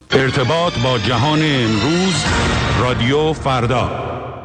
ارتباط با جهان امروز، رادیو فردا.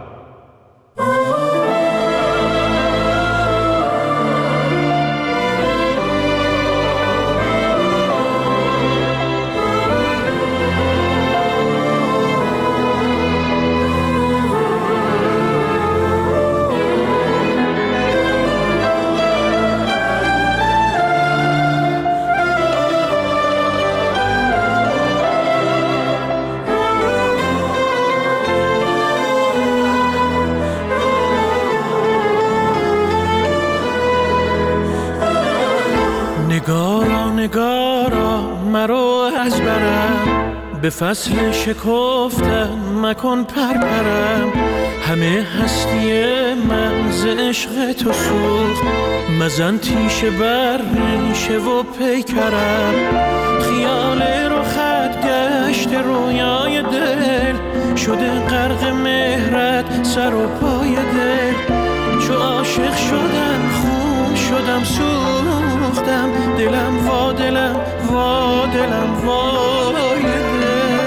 نگارا مرو از برم، به فصل شکفتن مکن پرپرم. همه هستی من ز عشق تو سوخت، مزن تیشه بر ریشه و پیکرم. خیال رخت گشت رویای دل، شده غرق مهرت سر و پای دل. چو عاشق شدم خون شدم سوختم، دلم وا دلم وا دلم وای دل.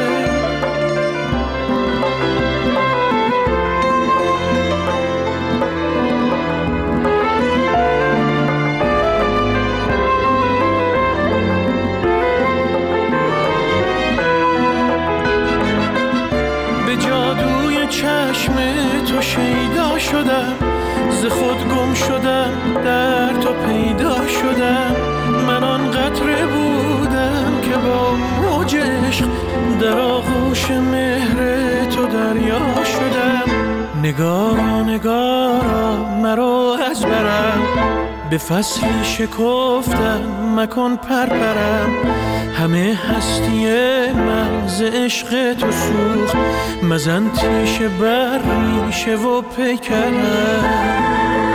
به جادوی چشم تو شیدا شدم، ز خود گم شدم در تو پیدا شدم. من آن قطره بودم که با موج عشق در آغوش مهر تو دریا شدم. نگارا نگارا مرو از برم، به فصل شکفتن مکن پرپرم. همه هستی من ز عشق تو سوخت، مزن تیشه بر ریشه و پیکرم.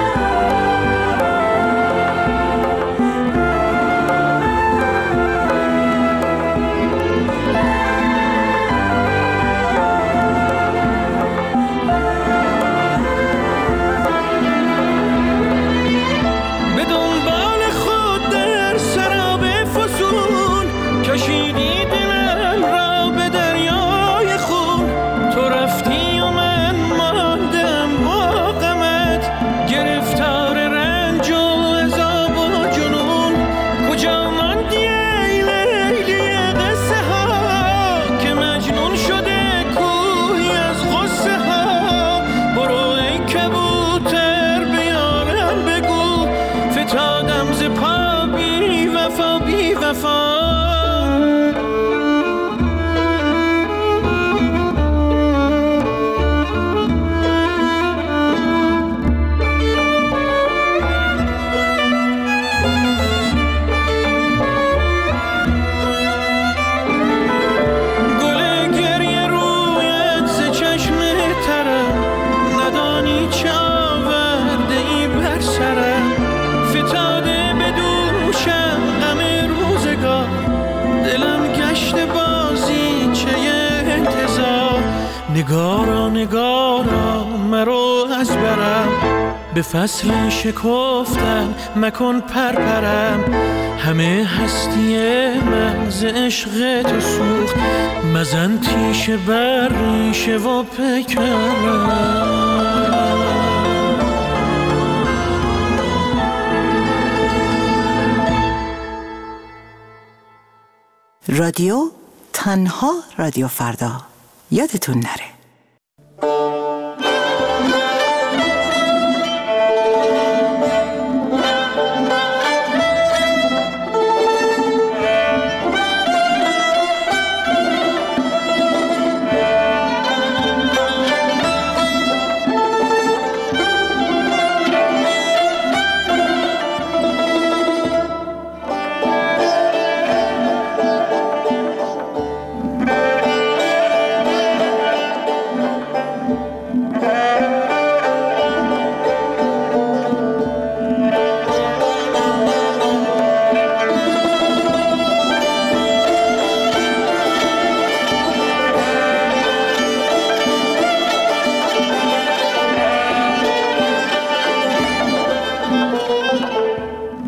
نگارا نگارا مرو از برم، به فصل شکفتن مکن پرپرم. همه هستی من ز عشق تو سوخت، مزن تیشه بر ریشه و پیکرم. رادیو تنها رادیو فردا، یادتون نره.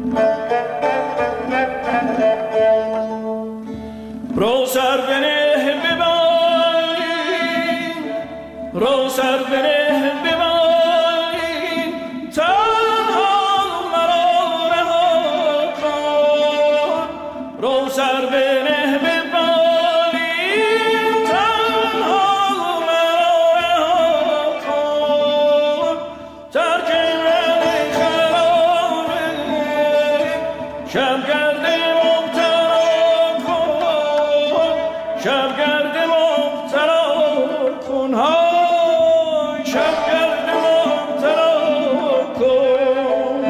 رو سر بنه رو سر بنه ببالین تنها مرا رها کن رو سر بنه ببالین تنها مرا رها کن ترک من خرابه شبگرد مبتلا کن شبگرد مبتلا کن های شبگرد مبتلا کن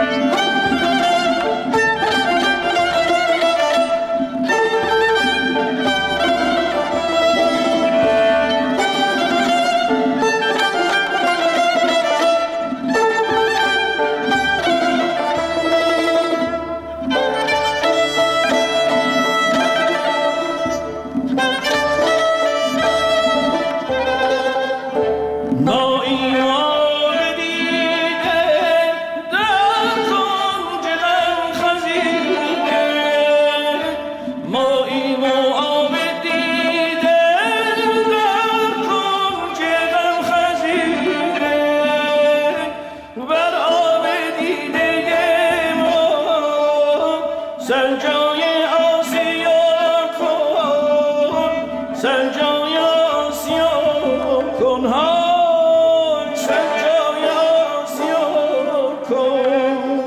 سنجای آسیا کن سنجای آسیا کن های سنجای آسیا کن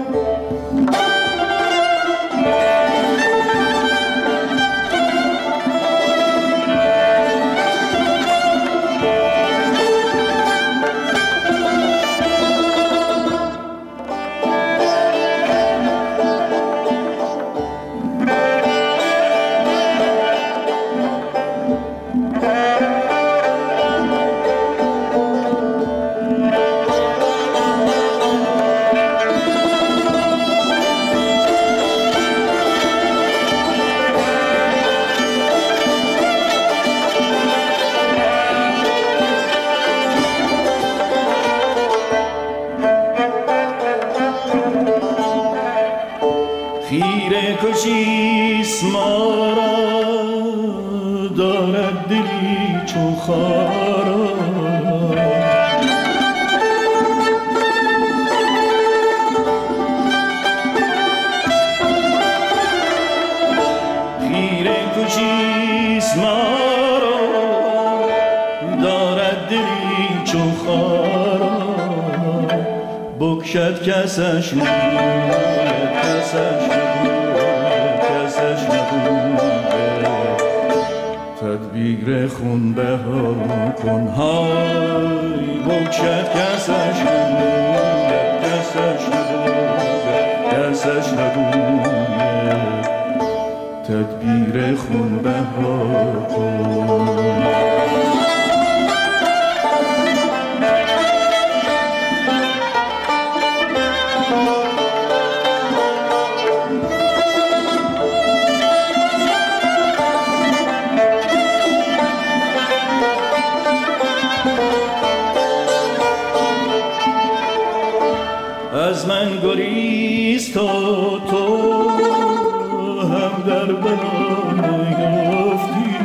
خیره کشیست ما را دارد دلی چو خارا خیره کشیست ما را دارد دلی چو خارا بکشد کسش نگوید کسش نبوده تدبیر خون بها کن های بکشد کسش نبوده تدبیر خون بها کن از من گریز تا تو هم در بلا نیافتی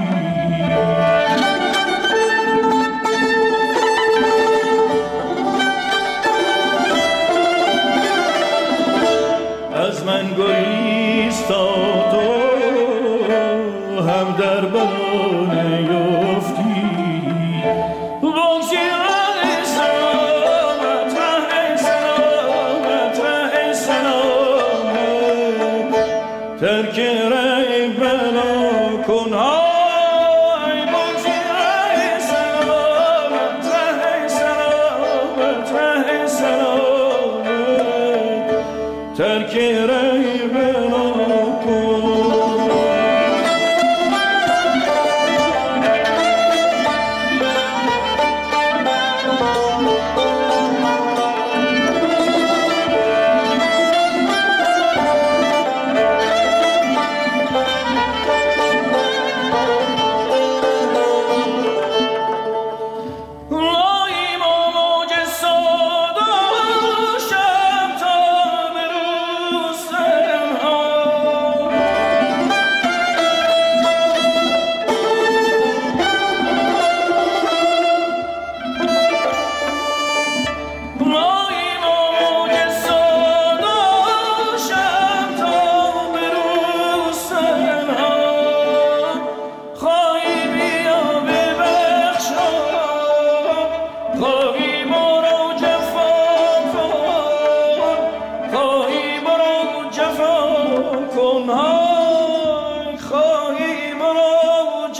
از من گریز تا تو هم در بلا نیافتی ترک رای بلا کن های بگذی رای سلامت رای سلامت رای سلامت ترک رای بلا کن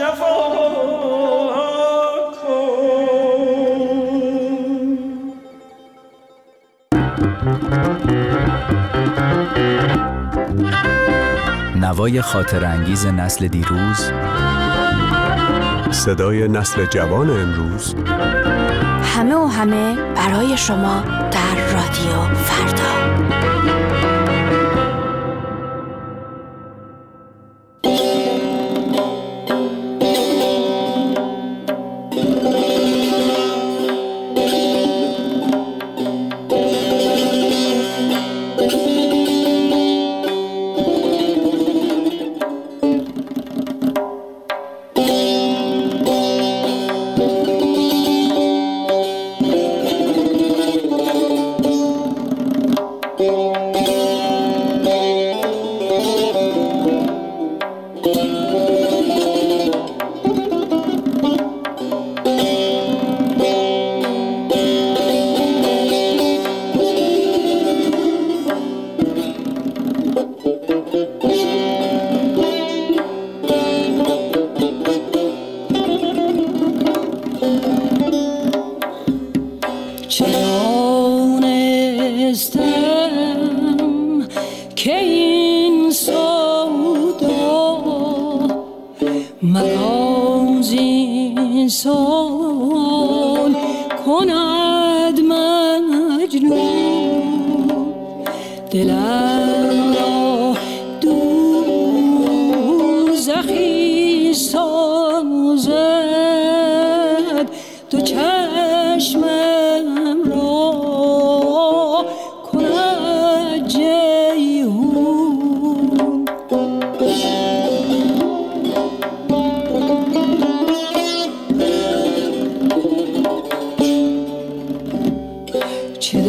نوای خاطرانگیز نسل دیروز، صدای نسل جوان امروز، همه و همه برای شما در رادیو فردا. سال کند مجنون دلم را دوزخی سازد تو چشمم را کند جیحون چه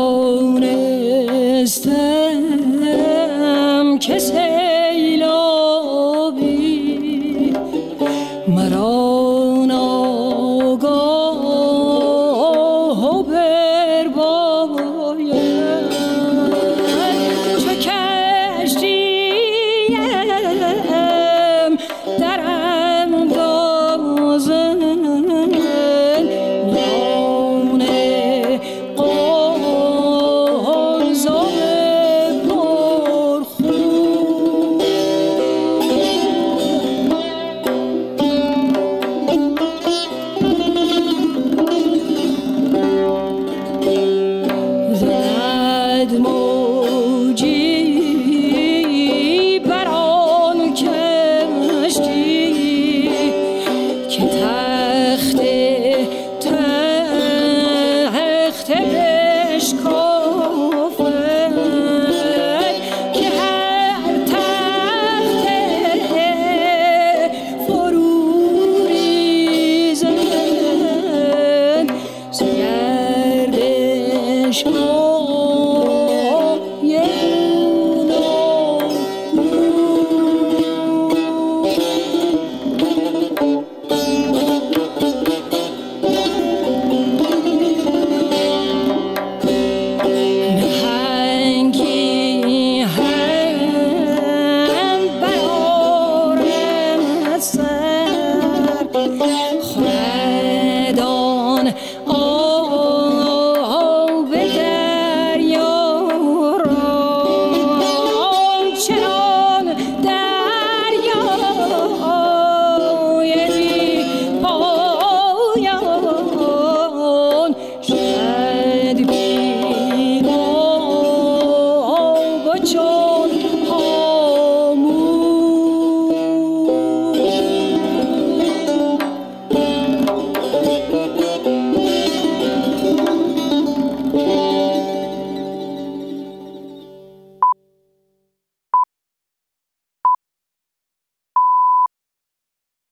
دانستم که سیلابی مرا ناگاه برباید چو کشتیم در اندازن میان قارزاب پرخون زد موجی بر آن کشتی که تخت بشکافد که هر تخت فرو ریزد ز گردش نهنگی هم برآرم از سر